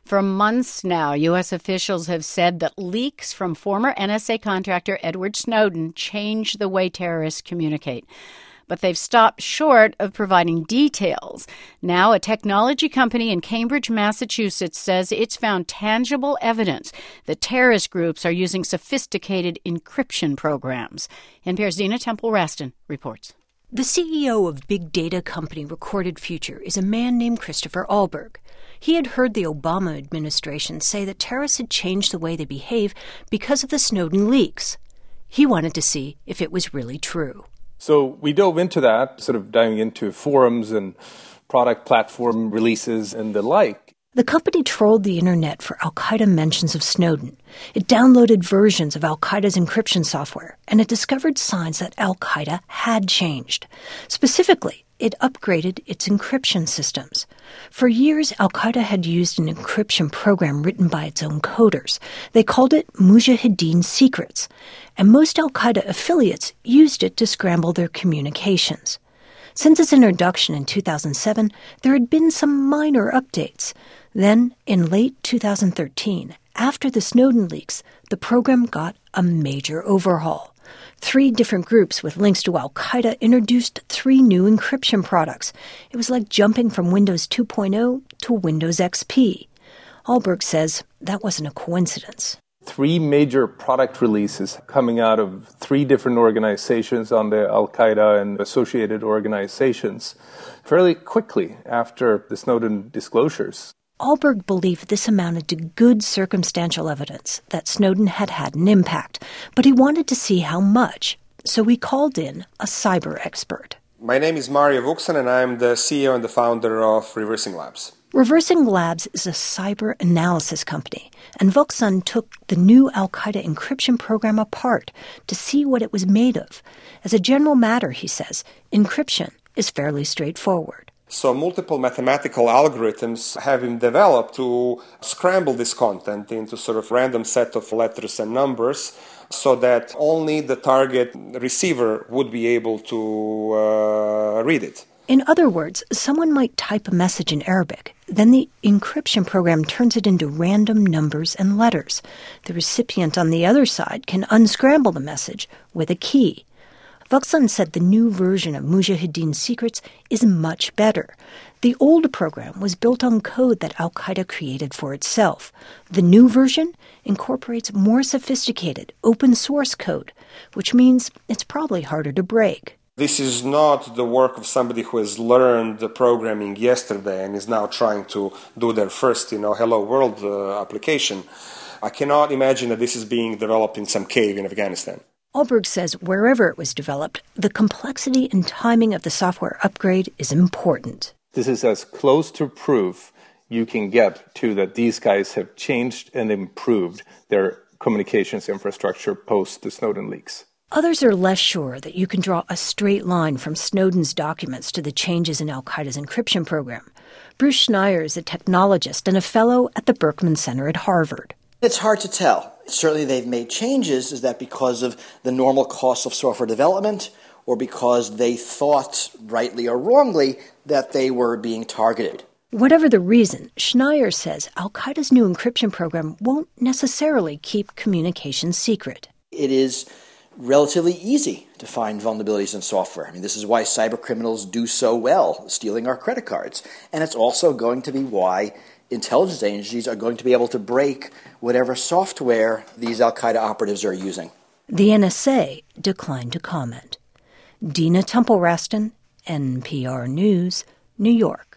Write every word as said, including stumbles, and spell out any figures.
For months now, U S officials have said that leaks from former N S A contractor Edward Snowden changed the way terrorists communicate. But they've stopped short of providing details. Now, a technology company in Cambridge, Massachusetts, says it's found tangible evidence that terrorist groups are using sophisticated encryption programs. N P R's Dina Temple-Raston reports. The C E O of big data company Recorded Future is a man named Christopher Ahlberg. He had heard the Obama administration say that terrorists had changed the way they behave because of the Snowden leaks. He wanted to see if it was really true. So we dove into that, sort of diving into forums and product platform releases and the like. The company trawled the internet for al-Qaeda mentions of Snowden. It downloaded versions of al-Qaeda's encryption software, and it discovered signs that al-Qaeda had changed. Specifically, it upgraded its encryption systems. For years, al-Qaeda had used an encryption program written by its own coders. They called it Mujahideen Secrets, and most al-Qaeda affiliates used it to scramble their communications. Since its introduction in two thousand seven, there had been some minor updates. Then, in late two thousand thirteen, after the Snowden leaks, the program got a major overhaul. Three different groups with links to al-Qaeda introduced three new encryption products. It was like jumping from Windows two point oh to Windows X P. Ahlberg says that wasn't a coincidence. Three major product releases coming out of three different organizations on the al-Qaeda and associated organizations fairly quickly after the Snowden disclosures. Ahlberg believed this amounted to good circumstantial evidence that Snowden had had an impact, but he wanted to see how much, so he called in a cyber expert. My name is Mario Vuksan, and I'm the C E O and the founder of Reversing Labs. Reversing Labs is a cyber analysis company, and Vuksan took the new al-Qaeda encryption program apart to see what it was made of. As a general matter, he says, encryption is fairly straightforward. So multiple mathematical algorithms have been developed to scramble this content into sort of random set of letters and numbers so that only the target receiver would be able to uh, read it. In other words, someone might type a message in Arabic. Then the encryption program turns it into random numbers and letters. The recipient on the other side can unscramble the message with a key. Vuksan said the new version of Mujahideen Secrets is much better. The old program was built on code that al-Qaeda created for itself. The new version incorporates more sophisticated open-source code, which means it's probably harder to break. This is not the work of somebody who has learned the programming yesterday and is now trying to do their first, you know, Hello World uh, application. I cannot imagine that this is being developed in some cave in Afghanistan. Ahlberg says wherever it was developed, the complexity and timing of the software upgrade is important. This is as close to proof you can get to that these guys have changed and improved their communications infrastructure post the Snowden leaks. Others are less sure that you can draw a straight line from Snowden's documents to the changes in al-Qaeda's encryption program. Bruce Schneier is a technologist and a fellow at the Berkman Center at Harvard. It's hard to tell. Certainly they've made changes. Is that because of the normal cost of software development or because they thought, rightly or wrongly, that they were being targeted? Whatever the reason, Schneier says al-Qaeda's new encryption program won't necessarily keep communications secret. It is relatively easy to find vulnerabilities in software. I mean, this is why cyber criminals do so well, stealing our credit cards. And it's also going to be why intelligence agencies are going to be able to break whatever software these al-Qaeda operatives are using. The N S A declined to comment. Dina Temple-Raston, N P R News, New York.